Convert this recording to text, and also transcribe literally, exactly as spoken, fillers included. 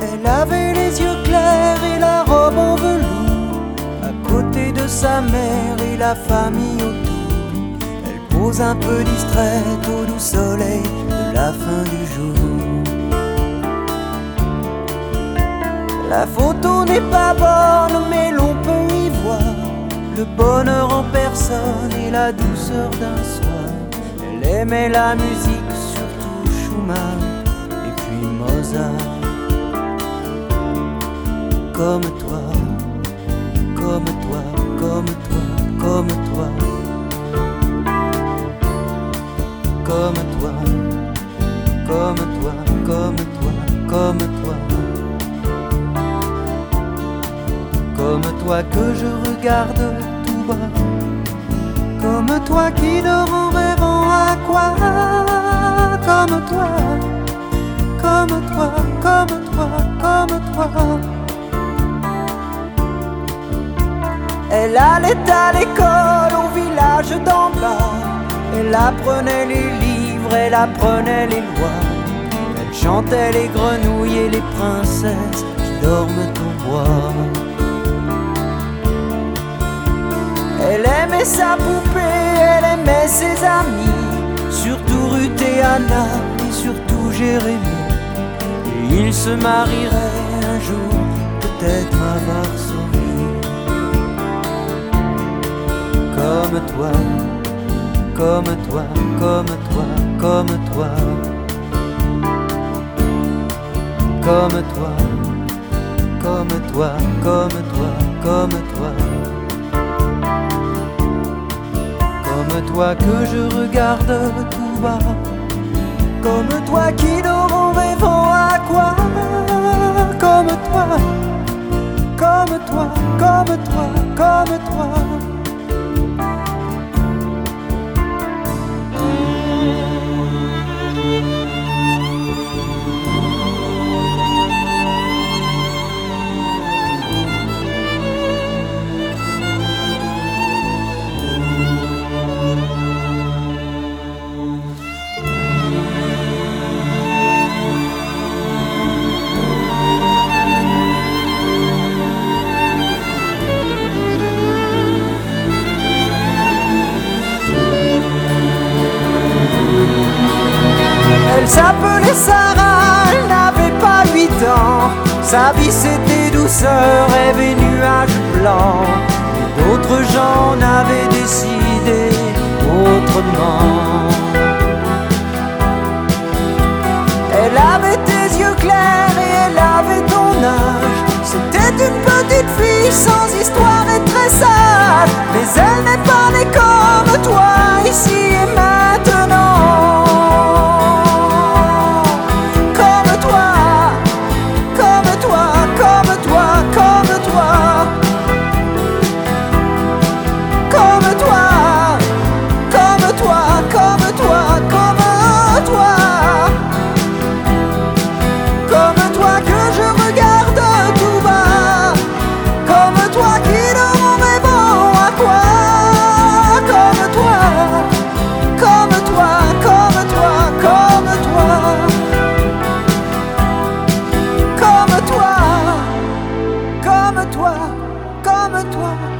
Elle avait les yeux clairs et la robe en velours, à côté de sa mère et la famille autour. Elle pose un peu distraite au doux soleil de la fin du jour. La photo n'est pas bonne, mais l'on peut y voir le bonheur en personne et la douceur d'un soir. Elle aimait la musique, surtout Schumann et puis Mozart. Comme toi, comme toi, comme toi, comme toi, comme toi, comme toi, comme toi, comme toi, comme toi que je regarde tout bas, comme toi qui dort en rêvant à quoi, comme toi, comme toi, comme toi, comme toi. Elle allait à l'école au village d'en bas. Elle apprenait les livres, elle apprenait les lois. Elle chantait les grenouilles et les princesses qui dorment au bois. Elle aimait sa poupée, elle aimait ses amis, surtout Ruth et Anna et surtout Jérémie. Et ils se marieraient un jour, peut-être à Varsovie. Comme toi, comme toi, comme toi, comme toi, comme toi, comme toi, comme toi, comme toi, comme toi que je regarde tout bas, comme toi qui dort en rêvant à quoi, comme toi, comme toi, comme toi, comme toi. Elle s'appelait Sarah, elle n'avait pas huit ans. Sa vie c'était douceur, rêve et nuages blancs. Mais d'autres gens avaient décidé autrement. Elle avait tes yeux clairs et elle avait ton âge. C'était une petite fille sans histoire et très sage. Mais elle n'est pas née comme toi, ici et maintenant. Comme toi, comme toi,